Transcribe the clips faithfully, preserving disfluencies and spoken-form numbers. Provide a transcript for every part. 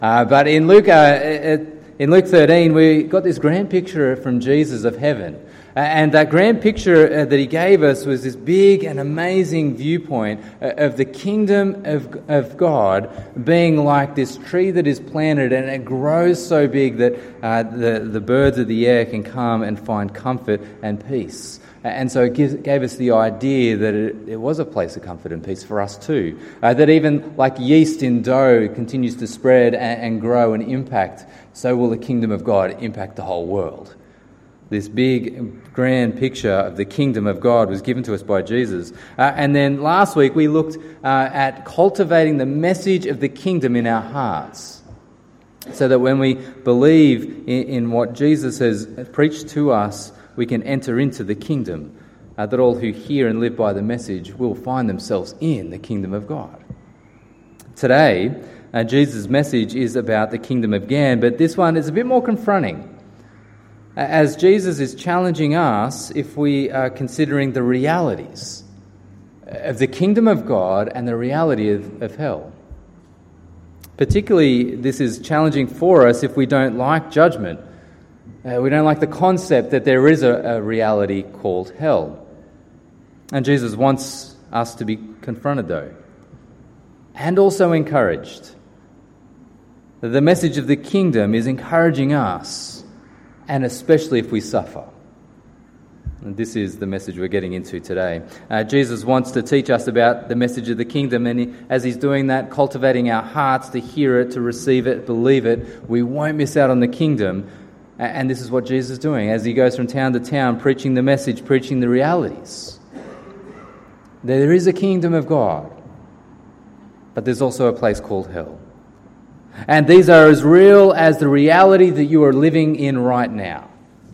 Uh, but in Luke, uh, in Luke thirteen, we got this grand picture from Jesus of heaven. Uh, and that grand picture uh, that he gave us was this big and amazing viewpoint uh, of the kingdom of, of God being like this tree that is planted, and it grows so big that uh, the, the birds of the air can come and find comfort and peace. And so it gives, gave us the idea that it, it was a place of comfort and peace for us too. Uh, that even like yeast in dough continues to spread and, and grow and impact, so will the kingdom of God impact the whole world. This big, grand picture of the kingdom of God was given to us by Jesus. Uh, and then last week we looked uh, at cultivating the message of the kingdom in our hearts, so that when we believe in, in what Jesus has preached to us, we can enter into the kingdom, uh, that all who hear and live by the message will find themselves in the kingdom of God. Today, uh, Jesus' message is about the kingdom of God, but this one is a bit more confronting, as Jesus is challenging us if we are considering the realities of the kingdom of God and the reality of, of hell. Particularly, this is challenging for us if we don't like judgment. Uh, we don't like the concept that there is a, a reality called hell. And Jesus wants us to be confronted, though, and also encouraged. The message of the kingdom is encouraging us, and especially if we suffer. And this is the message we're getting into today. Uh, Jesus wants to teach us about the message of the kingdom, and he, as he's doing that, cultivating our hearts to hear it, to receive it, believe it, we won't miss out on the kingdom. And this is what Jesus is doing as he goes from town to town, preaching the message, preaching the realities. There is a kingdom of God, but there's also a place called hell. And these are as real as the reality that you are living in right now.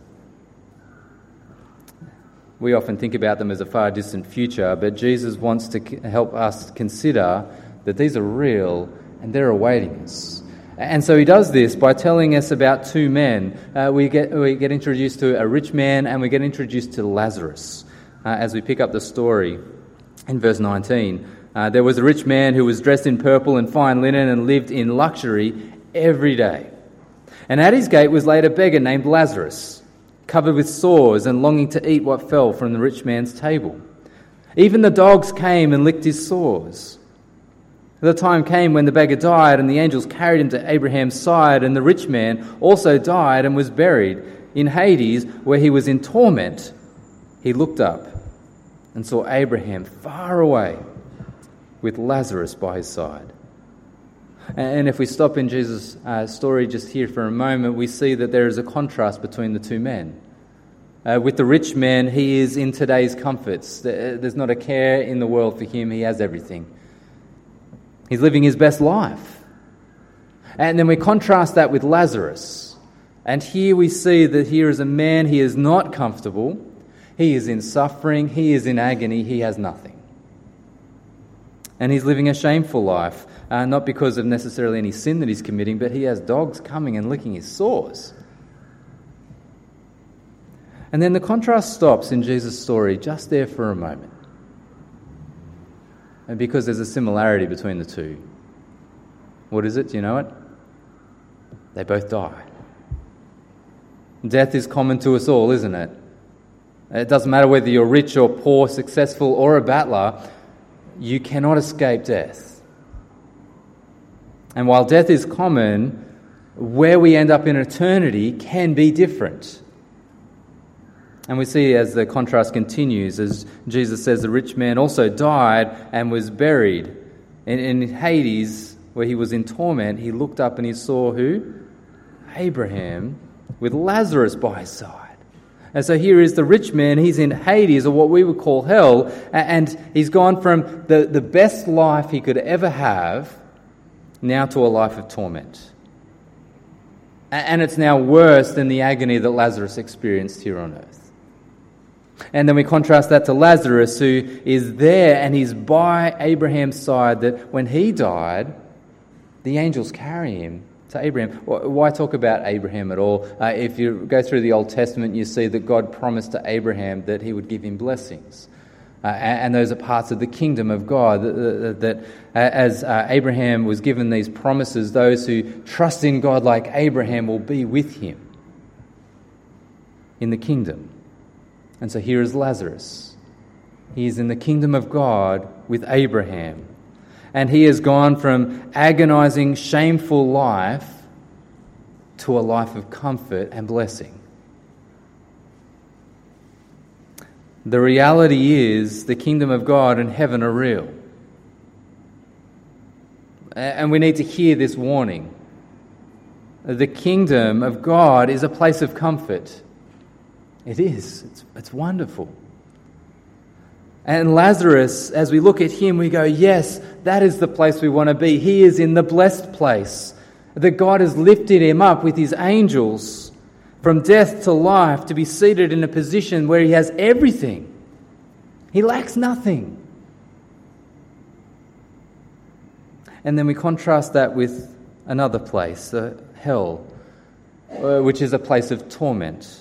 We often think about them as a far distant future, but Jesus wants to help us consider that these are real and they're awaiting us. And so he does this by telling us about two men. Uh, we get we get introduced to a rich man, and we get introduced to Lazarus uh, as we pick up the story in verse nineteen. Uh, there was a rich man who was dressed in purple and fine linen and lived in luxury every day. And at his gate was laid a beggar named Lazarus, covered with sores and longing to eat what fell from the rich man's table. Even the dogs came and licked his sores. The time came when the beggar died, and the angels carried him to Abraham's side, and the rich man also died and was buried in Hades, where he was in torment. He looked up and saw Abraham far away with Lazarus by his side. And if we stop in Jesus' uh, story just here for a moment, we see that there is a contrast between the two men. Uh, with the rich man, he is in today's comforts. There's not a care in the world for him. He has everything. He's living his best life. And then we contrast that with Lazarus. And here we see that here is a man, he is not comfortable. He is in suffering. He is in agony. He has nothing. And he's living a shameful life, uh, not because of necessarily any sin that he's committing, but he has dogs coming and licking his sores. And then the contrast stops in Jesus' story just there for a moment. And because there's a similarity between the two. What is it? Do you know it? They both die. Death is common to us all, isn't it? It doesn't matter whether you're rich or poor, successful or a battler, you cannot escape death. And while death is common, where we end up in eternity can be different. And we see as the contrast continues, as Jesus says, the rich man also died and was buried. And in Hades, where he was in torment, he looked up and he saw who? Abraham with Lazarus by his side. And so here is the rich man, he's in Hades, or what we would call hell, and he's gone from the, the best life he could ever have now to a life of torment. And it's now worse than the agony that Lazarus experienced here on earth. And then we contrast that to Lazarus, who is there and he's by Abraham's side, that when he died, the angels carry him to Abraham. Why talk about Abraham at all? Uh, if you go through the Old Testament, you see that God promised to Abraham that he would give him blessings. Uh, Uh, and those are parts of the kingdom of God, that, that as uh, Abraham was given these promises, those who trust in God like Abraham will be with him in the kingdom. And so here is Lazarus. He is in the kingdom of God with Abraham. And he has gone from agonizing, shameful life to a life of comfort and blessing. The reality is the kingdom of God and heaven are real. And we need to hear this warning. The kingdom of God is a place of comfort. It is. It's, it's wonderful. And Lazarus, as we look at him, we go, yes, that is the place we want to be. He is in the blessed place. That God has lifted him up with his angels from death to life to be seated in a position where he has everything. He lacks nothing. And then we contrast that with another place, uh, hell, uh, which is a place of torment,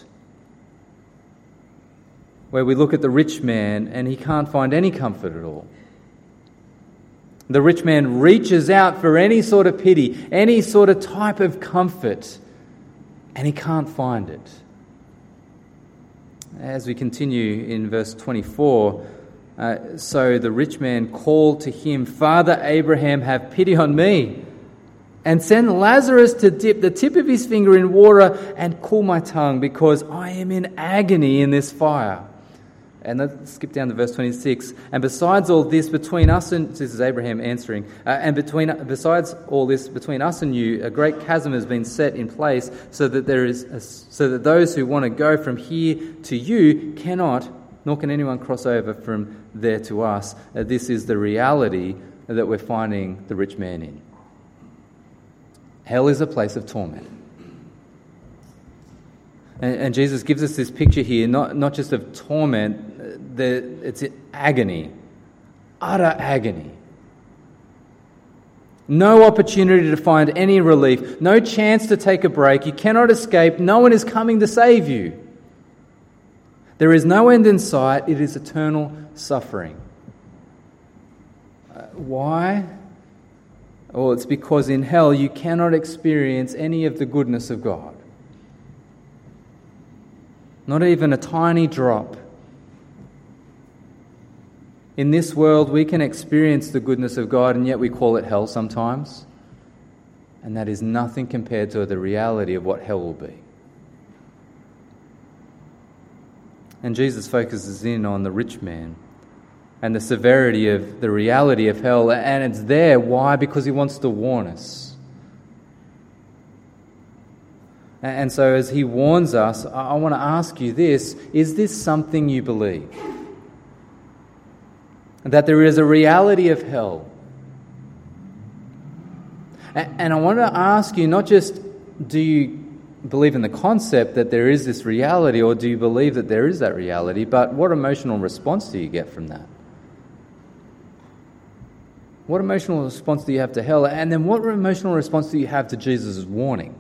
where we look at the rich man and he can't find any comfort at all. The rich man reaches out for any sort of pity, any sort of type of comfort, and he can't find it. As we continue in verse twenty-four, uh, so the rich man called to him, "Father Abraham, have pity on me, and send Lazarus to dip the tip of his finger in water and cool my tongue, because I am in agony in this fire." And let's skip down to verse twenty-six. "And besides all this, between us and..." This is Abraham answering. Uh, "And between besides all this, between us and you, a great chasm has been set in place, so that there is, a, so that those who want to go from here to you cannot, nor can anyone cross over from there to us." Uh, this is the reality that we're finding the rich man in. Hell is a place of torment. And, and Jesus gives us this picture here, not, not just of torment, the, it's agony, utter agony. No opportunity to find any relief, no chance to take a break. You cannot escape. No one is coming to save you. There is no end in sight. It is eternal suffering. Uh, why? Well, it's because in hell you cannot experience any of the goodness of God. Not even a tiny drop. In this world, we can experience the goodness of God, and yet we call it hell sometimes. And that is nothing compared to the reality of what hell will be. And Jesus focuses in on the rich man and the severity of the reality of hell. And it's there. Why? Because he wants to warn us. And so as he warns us, I want to ask you this: is this something you believe? That there is a reality of hell? And I want to ask you, not just do you believe in the concept that there is this reality, or do you believe that there is that reality, but what emotional response do you get from that? What emotional response do you have to hell? And then what emotional response do you have to Jesus' warning?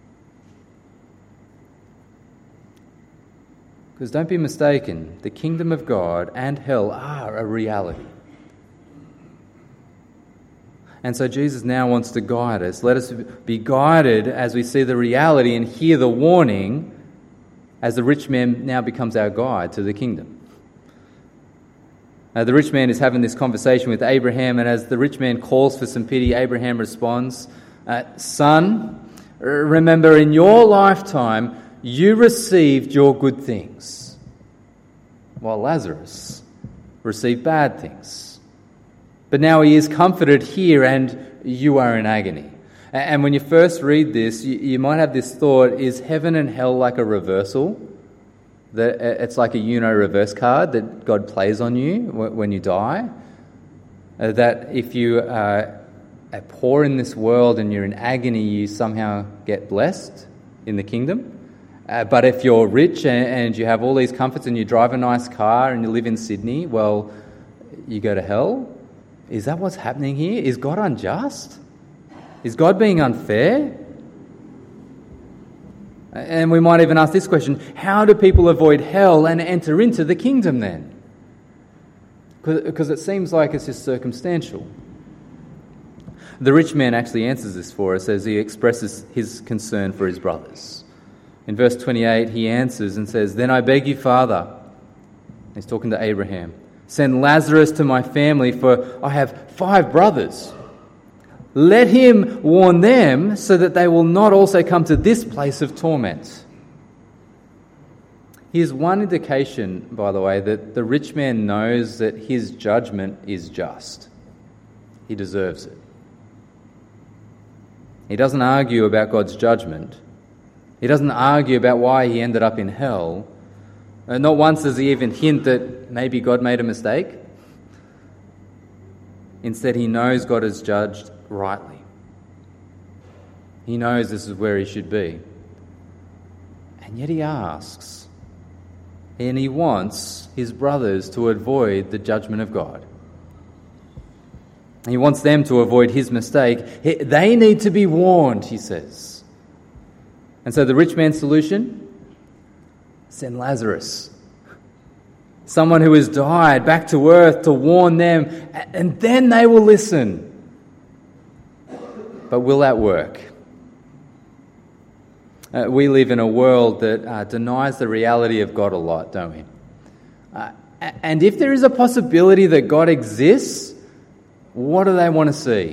Because don't be mistaken, the kingdom of God and hell are a reality. And so Jesus now wants to guide us. Let us be guided as we see the reality and hear the warning, as the rich man now becomes our guide to the kingdom. Uh, the rich man is having this conversation with Abraham, and as the rich man calls for some pity, Abraham responds, uh, "Son, remember in your lifetime you received your good things, while Lazarus received bad things. But now he is comforted here and you are in agony." And when you first read this, you, you might have this thought: is heaven and hell like a reversal? That it's like a Uno reverse card that God plays on you when you die? Uh, that if you are poor in this world and you're in agony, you somehow get blessed in the kingdom? Uh, but if you're rich and, and you have all these comforts and you drive a nice car and you live in Sydney, well, you go to hell? Is that what's happening here? Is God unjust? Is God being unfair? And we might even ask this question: how do people avoid hell and enter into the kingdom then? because it seems like it's just circumstantial. The rich man actually answers this for us as he expresses his concern for his brothers. In verse twenty-eight, he answers and says, "Then I beg you, Father," he's talking to Abraham, "send Lazarus to my family, for I have five brothers. Let him warn them so that they will not also come to this place of torment." Here's one indication, by the way, that the rich man knows that his judgment is just. He deserves it. He doesn't argue about God's judgment. He doesn't argue about why he ended up in hell. And not once does he even hint that maybe God made a mistake. Instead, he knows God has judged rightly. He knows this is where he should be. And yet he asks, and he wants his brothers to avoid the judgment of God. He wants them to avoid his mistake. They need to be warned, he says. And so the rich man's solution? Send Lazarus. Someone who has died back to earth to warn them, and then they will listen. But will that work? Uh, we live in a world that uh, denies the reality of God a lot, don't we? Uh, and if there is a possibility that God exists, what do they want to see?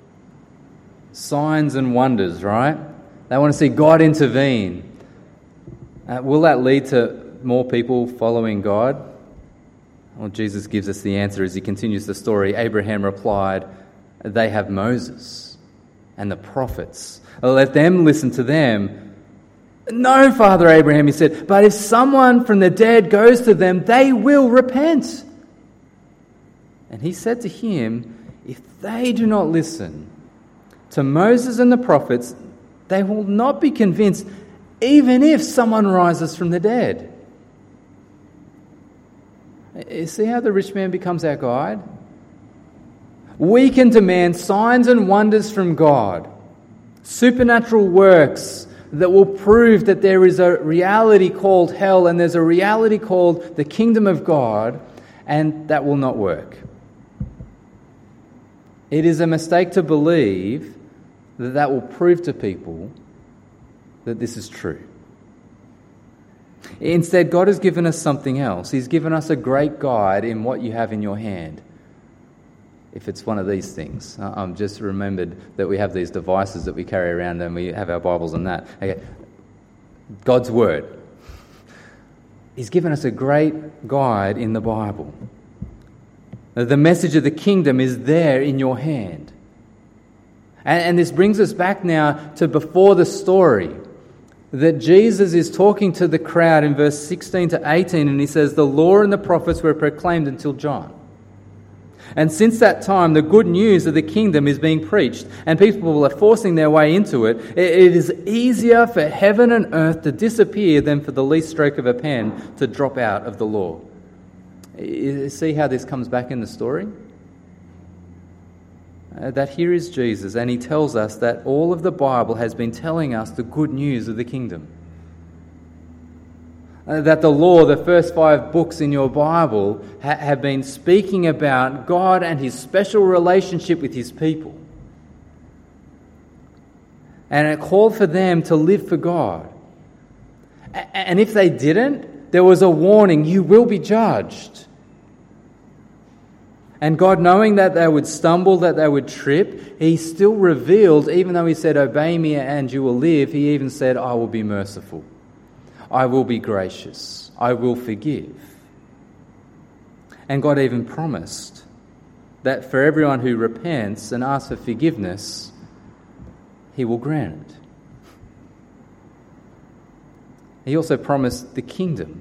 Signs and wonders, right? They want to see God intervene. Uh, will that lead to more people following God? Well, Jesus gives us the answer as he continues the story. Abraham replied, "They have Moses and the prophets. Let them listen to them." "No, Father Abraham," he said, "but if someone from the dead goes to them, they will repent." And he said to him, "If they do not listen to Moses and the prophets, they will not be convinced, even if someone rises from the dead." You see how the rich man becomes our guide? We can demand signs and wonders from God, supernatural works that will prove that there is a reality called hell and there's a reality called the kingdom of God, and that will not work. It is a mistake to believe that that will prove to people that this is true. Instead, God has given us something else. He's given us a great guide in what you have in your hand. If it's one of these things. I'm just remembered that we have these devices that we carry around and we have our Bibles and that. Okay. God's Word. He's given us a great guide in the Bible. The message of the kingdom is there in your hand. And, and this brings us back now to before the story, that Jesus is talking to the crowd in verse sixteen to eighteen, and he says, "The law and the prophets were proclaimed until John. And since that time, the good news of the kingdom is being preached, and people are forcing their way into it. It is easier for heaven and earth to disappear than for the least stroke of a pen to drop out of the law." You see how this comes back in the story? Uh, that here is Jesus, and he tells us that all of the Bible has been telling us the good news of the kingdom. Uh, that the law, the first five books in your Bible, ha- have been speaking about God and his special relationship with his people. And it called for them to live for God. A- and if they didn't, there was a warning, you will be judged. And God, knowing that they would stumble, that they would trip, he still revealed, even though he said, "Obey me and you will live," he even said, "I will be merciful. I will be gracious. I will forgive." And God even promised that for everyone who repents and asks for forgiveness, he will grant it. He also promised the kingdom.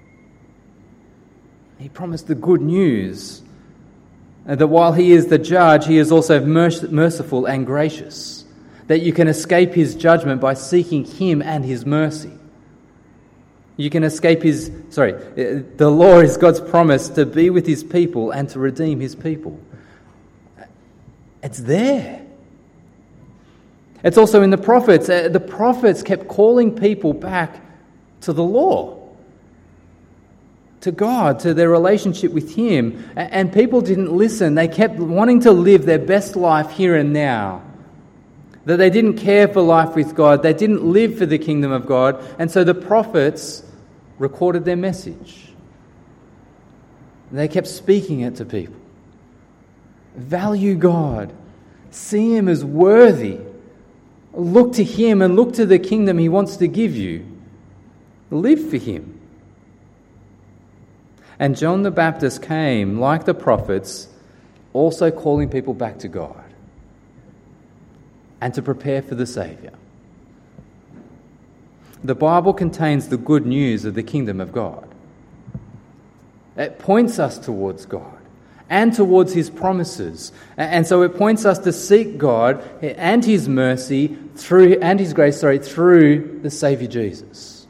He promised the good news that while he is the judge, he is also merciful and gracious, that you can escape his judgment by seeking him and his mercy. You can escape his, sorry, the law is God's promise to be with his people and to redeem his people. It's there. It's also in the prophets. The prophets kept calling people back to the law. to God, to their relationship with Him. And people didn't listen. They kept wanting to live their best life here and now. That they didn't care for life with God. They didn't live for the kingdom of God. And so the prophets recorded their message. They kept speaking it to people. Value God. See Him as worthy. Look to Him and look to the kingdom He wants to give you. Live for Him. And John the Baptist came, like the prophets, also calling people back to God and to prepare for the Saviour. The Bible contains the good news of the kingdom of God. It points us towards God and towards His promises. And so it points us to seek God and His mercy through and His grace, sorry, through the Saviour Jesus.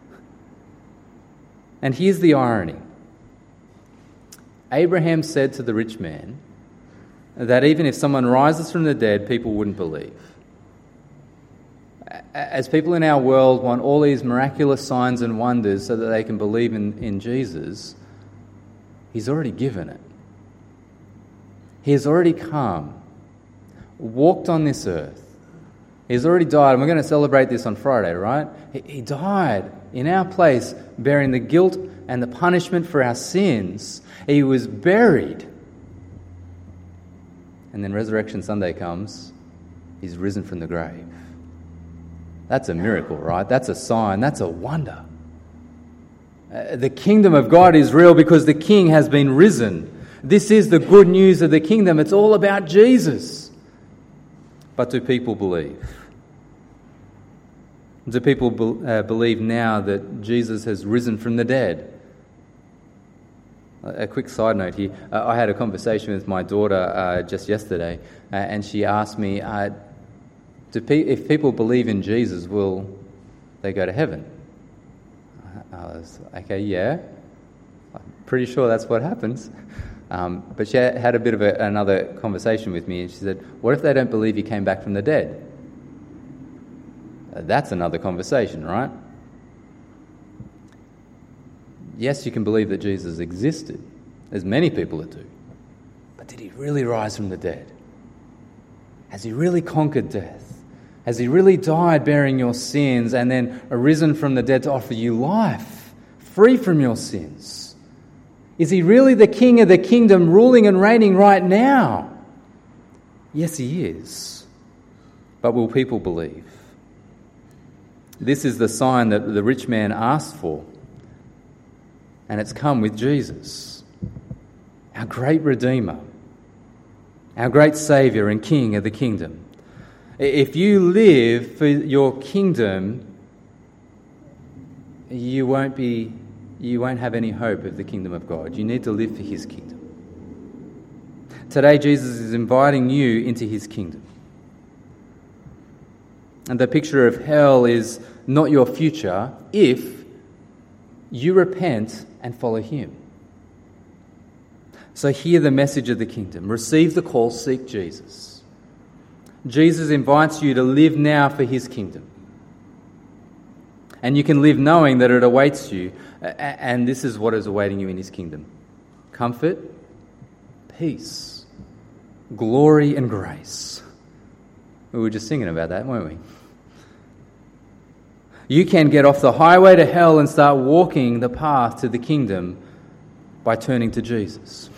And here's the irony. Abraham said to the rich man that even if someone rises from the dead, people wouldn't believe. As people in our world want all these miraculous signs and wonders so that they can believe in, in Jesus, He's already given it. He has already come, walked on this earth. He's already died, and we're going to celebrate this on Friday, right? He, he died in our place, bearing the guilt and the punishment for our sins. He was buried. And then Resurrection Sunday comes. He's risen from the grave. That's a miracle, right? That's a sign. That's a wonder. Uh, the kingdom of God is real because the King has been risen. This is the good news of the kingdom. It's all about Jesus. But do people believe? Do people be, uh, believe now that Jesus has risen from the dead? A quick side note here. Uh, I had a conversation with my daughter uh, just yesterday, uh, and she asked me, uh, do pe- if people believe in Jesus, will they go to heaven? I was okay, yeah. I'm pretty sure that's what happens. Um, but she had a bit of a, another conversation with me, and she said, what if they don't believe He came back from the dead? Uh, that's another conversation, right? Yes, you can believe that Jesus existed. There's many people that do. But did He really rise from the dead? Has He really conquered death? Has He really died bearing your sins and then arisen from the dead to offer you life, free from your sins? Is He really the King of the kingdom, ruling and reigning right now? Yes, He is. But will people believe? This is the sign that the rich man asked for. And it's come with Jesus, our great Redeemer, our great Saviour and King of the kingdom. If you live for your kingdom, you won't be, you won't have any hope of the kingdom of God. You need to live for His kingdom. Today, Jesus is inviting you into His kingdom. And the picture of hell is not your future if you repent and follow Him. So hear the message of the kingdom. Receive the call, seek Jesus. Jesus invites you to live now for His kingdom. And you can live knowing that it awaits you. And this is what is awaiting you in His kingdom. Comfort, peace, glory and grace. We were just singing about that, weren't we? You can get off the highway to hell and start walking the path to the kingdom by turning to Jesus.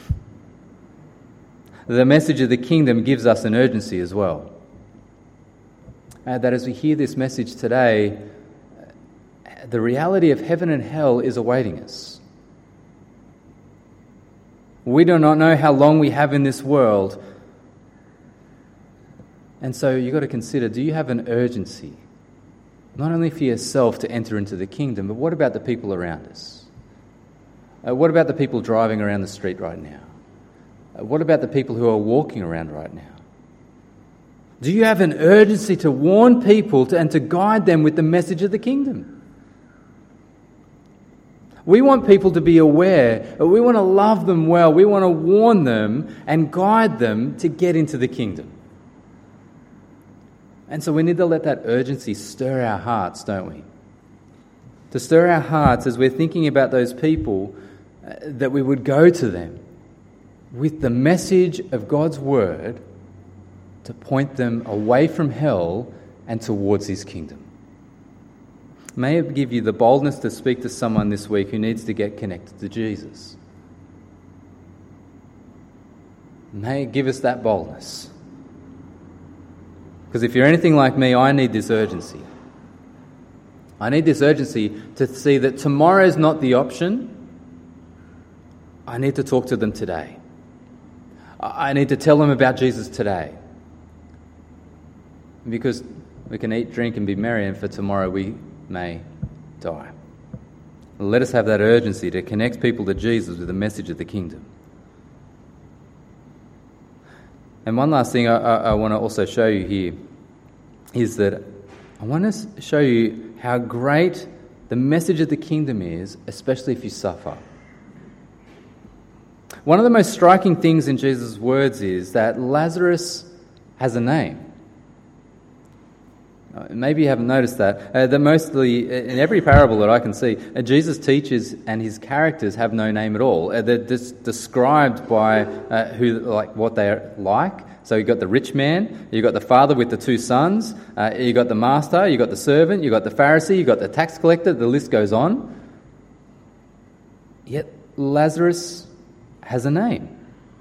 The message of the kingdom gives us an urgency as well. Uh, that as we hear this message today, the reality of heaven and hell is awaiting us. We do not know how long we have in this world. And so you've got to consider, do you have an urgency? Not only for yourself to enter into the kingdom, but what about the people around us? Uh, what about the people driving around the street right now? Uh, what about the people who are walking around right now? Do you have an urgency to warn people to, and to guide them with the message of the kingdom? We want people to be aware. We want to love them well. We want to warn them and guide them to get into the kingdom. And so we need to let that urgency stir our hearts, don't we? To stir our hearts as we're thinking about those people uh, that we would go to them with the message of God's word to point them away from hell and towards his kingdom. May it give you the boldness to speak to someone this week who needs to get connected to Jesus. May it give us that boldness. Because if you're anything like me, I need this urgency. I need this urgency to see that tomorrow is not the option. I need to talk to them today. I need to tell them about Jesus today. Because we can eat, drink and be merry, and for tomorrow we may die. Let us have that urgency to connect people to Jesus with the message of the kingdom. And one last thing I, I, I want to also show you here is that I want to show you how great the message of the kingdom is, especially if you suffer. One of the most striking things in Jesus' words is that Lazarus has a name. Maybe you haven't noticed that. Uh, that mostly, in every parable that I can see, uh, Jesus teaches and his characters have no name at all. Uh, they're just described by uh, who, like, what they are like. So you've got the rich man, you've got the father with the two sons, uh, you've got the master, you've got the servant, you've got the Pharisee, you've got the tax collector, the list goes on. Yet Lazarus has a name.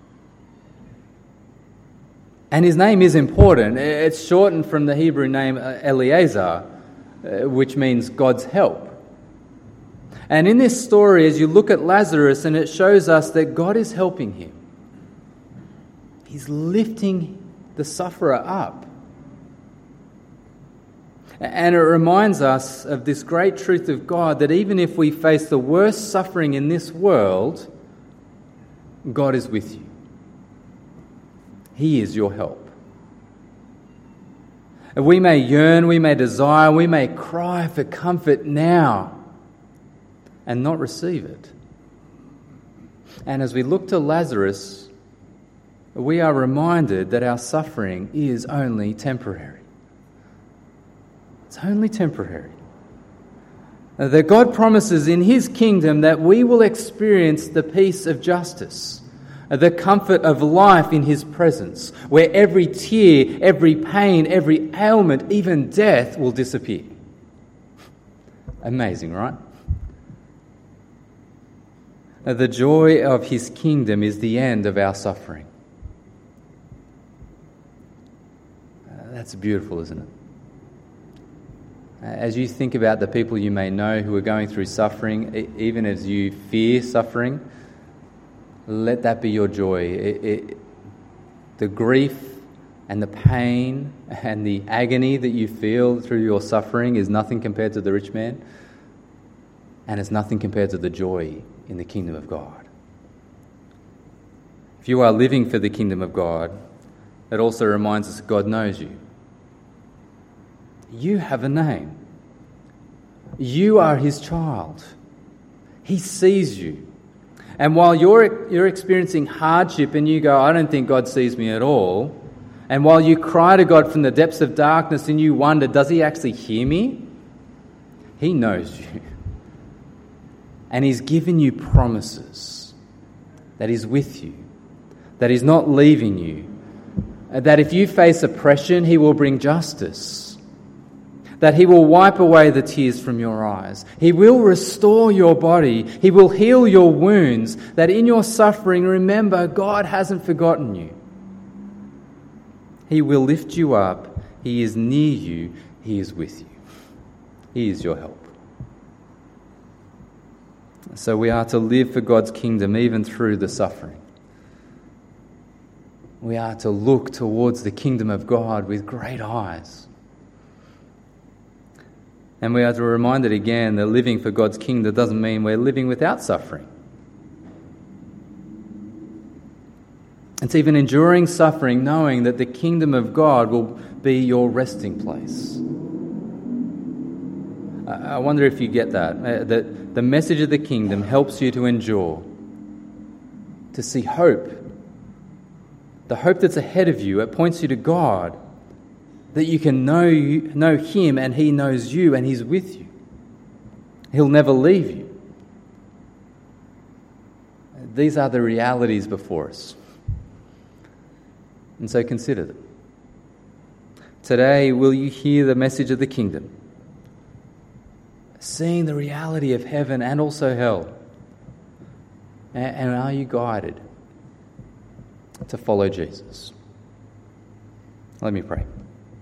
And his name is important. It's shortened from the Hebrew name Eliezer, which means God's help. And in this story, as you look at Lazarus, and it shows us that God is helping him. He's lifting the sufferer up. And it reminds us of this great truth of God, that even if we face the worst suffering in this world, God is with you. He is your help. And we may yearn, we may desire, we may cry for comfort now and not receive it. And as we look to Lazarus, we are reminded that our suffering is only temporary. It's only temporary. That God promises in his kingdom that we will experience the peace of justice, the comfort of life in his presence, where every tear, every pain, every ailment, even death will disappear. Amazing, right? The joy of his kingdom is the end of our suffering. That's beautiful, isn't it? As you think about the people you may know who are going through suffering, even as you fear suffering, let that be your joy. It, it, the grief and the pain and the agony that you feel through your suffering is nothing compared to the rich man, and it's nothing compared to the joy in the kingdom of God. If you are living for the kingdom of God, it also reminds us that God knows you. You have a name. You are his child. He sees you. And while you're, you're experiencing hardship and you go, I don't think God sees me at all, and while you cry to God from the depths of darkness and you wonder, does he actually hear me? He knows you. And he's given you promises that he's with you, that he's not leaving you, that if you face oppression, he will bring justice, that he will wipe away the tears from your eyes. He will restore your body. He will heal your wounds, that in your suffering, remember, God hasn't forgotten you. He will lift you up. He is near you. He is with you. He is your help. So we are to live for God's kingdom even through the suffering. We are to look towards the kingdom of God with great eyes. And we are to be reminded again that living for God's kingdom doesn't mean we're living without suffering. It's even enduring suffering, knowing that the kingdom of God will be your resting place. I wonder if you get that, uh, that the message of the kingdom helps you to endure, to see hope, the hope that's ahead of you. It points you to God, that you can know you, know him and he knows you and he's with you. He'll never leave you. these are the realities before us. And so consider them. Today, will you hear the message of the kingdom? Seeing the reality of heaven and also hell. And are you guided to follow Jesus? Let me pray.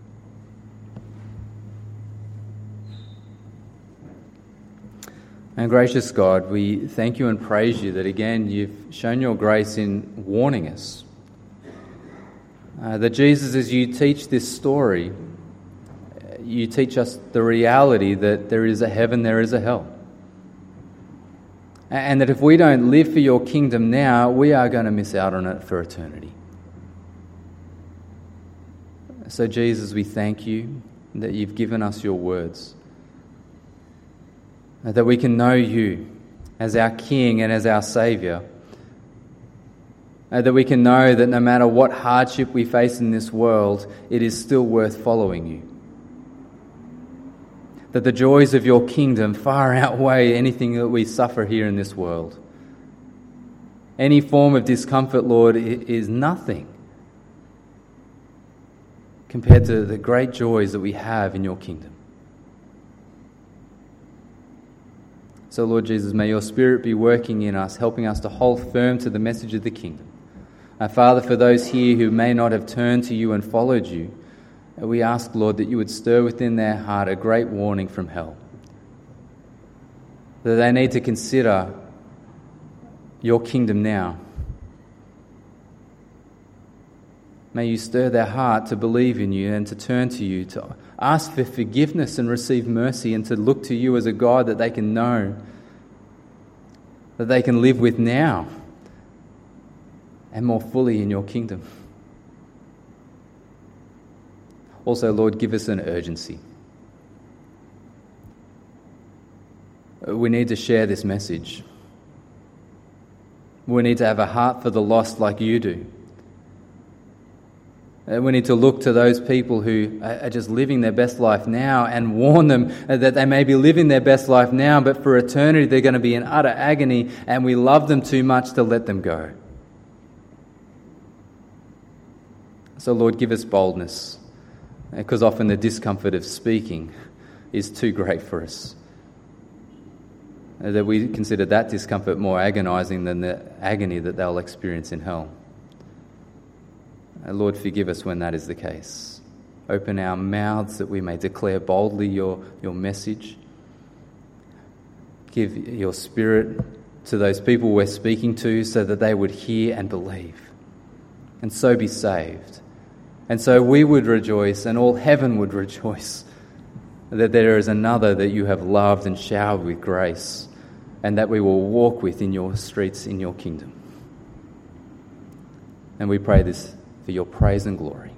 And gracious God, we thank you and praise you that again you've shown your grace in warning us. Uh, that Jesus, as you teach this story, you teach us the reality that there is a heaven, there is a hell. And that if we don't live for your kingdom now, we are going to miss out on it for eternity. So Jesus, we thank you that you've given us your words. That we can know you as our King and as our Saviour. That we can know that no matter what hardship we face in this world, it is still worth following you. That the joys of your kingdom far outweigh anything that we suffer here in this world. Any form of discomfort, Lord, is nothing compared to the great joys that we have in your kingdom. So, Lord Jesus, may your Spirit be working in us, helping us to hold firm to the message of the kingdom. Our Father, for those here who may not have turned to you and followed you, we ask, Lord, that you would stir within their heart a great warning from hell. That they need to consider your kingdom now. May you stir their heart to believe in you and to turn to you, to ask for forgiveness and receive mercy, and to look to you as a God that they can know, that they can live with now and more fully in your kingdom. Also, Lord, give us an urgency. We need to share this message. We need to have a heart for the lost like you do. We need to look to those people who are just living their best life now and warn them that they may be living their best life now, but for eternity they're going to be in utter agony, and we love them too much to let them go. So, Lord, give us boldness, because often the discomfort of speaking is too great for us. That we consider that discomfort more agonizing than the agony that they'll experience in hell. Lord, forgive us when that is the case. Open our mouths that we may declare boldly your, your message. Give your Spirit to those people we're speaking to so that they would hear and believe, and so be saved. And so we would rejoice, and all heaven would rejoice, that there is another that you have loved and showered with grace, and that we will walk with in your streets in your kingdom. And we pray this for your praise and glory.